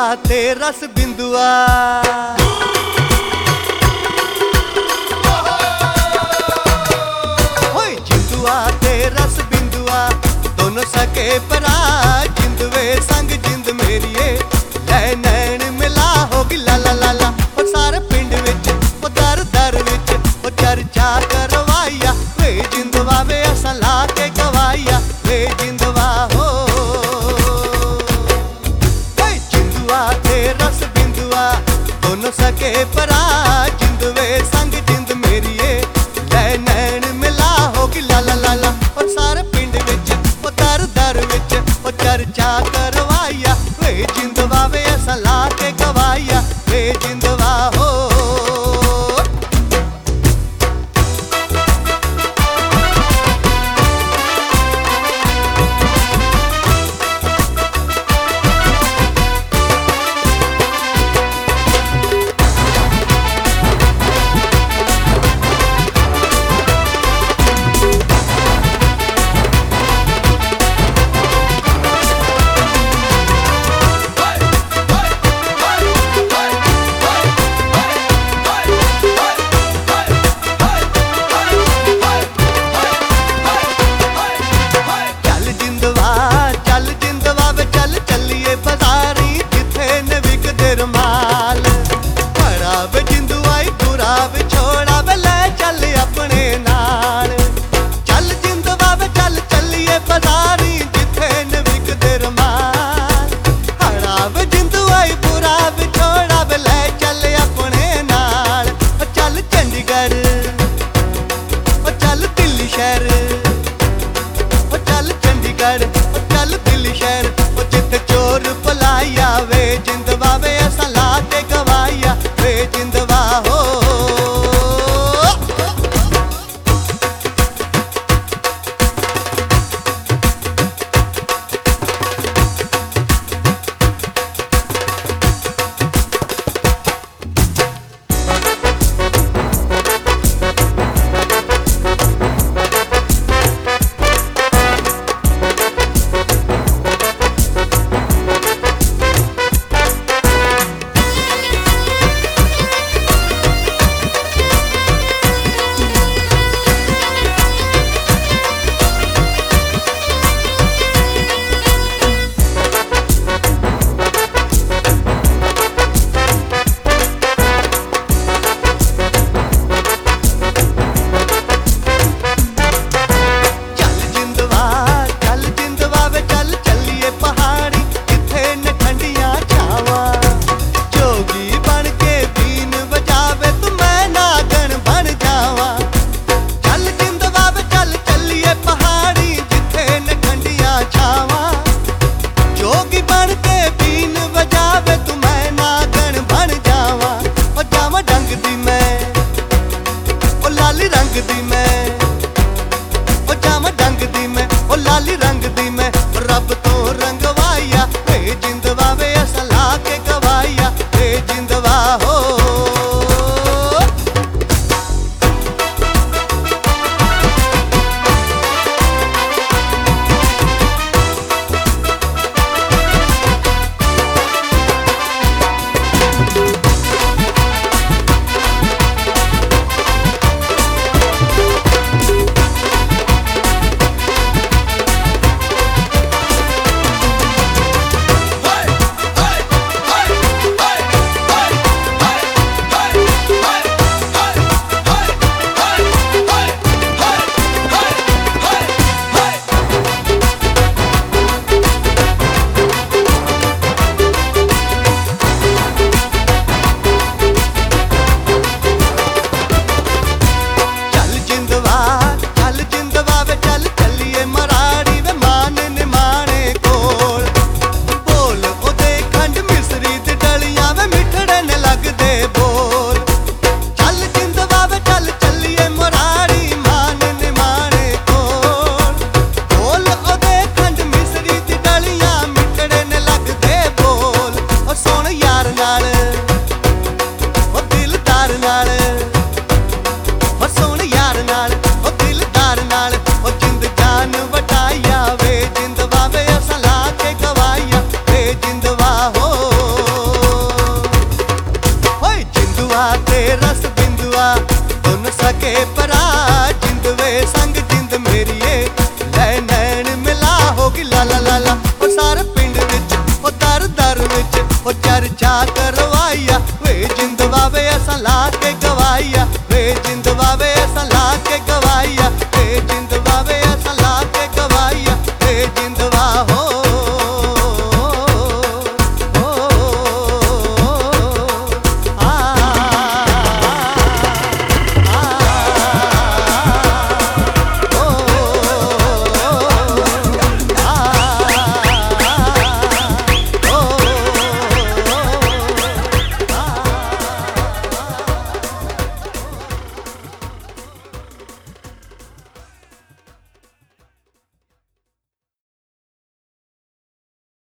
ते रस बिंदुआ, ओए जिंदुआ ते रस बिंदुआ दोनों सके भरा, जिंद वे संग जिंद मेरिए लै नैन मिला होगी ला ला ला ला। ओ सारे पिंड विच ओ दर दर विच ओ चर्चा करवाइया, वे जिंदवा वे असां ला के गवाइया, वे जिंदवा हो रस बिंदुआ दोनों सके भरा, जिंद वे संग जिंद मेरिए लै नैन मिला होगी ला ला ला ला। और सारे पिंड विच ओ दर दर विच ओ चर्चा करवाइया, वे जिंदवा वे असां ला के गवाइया, वे जिंदवा हो। माल बड़ा वे जिंदुआई बुरा वे छोड़ा वे ले चल अपने नाल, चल जिंदवा वे चल चलिए बाजारी जिथे न विकदे रुमाल, बड़ा वे जिंदुआई बुरा वे छोड़ा वे ले चल अपने नाल। ओ चल चंडीगढ़ ओ चल दिल्ली शहर, ओ चल चंडीगढ़ ओ चल दिल्ली शहर, ओ जिथे चोर भलाइया वे जिंदवा वे असां ला के गवाइया, वे जिंदवा हो। रंग दी मैं ओ जामा डंग दी मैं ओ लाली रंग दी मैं रब तो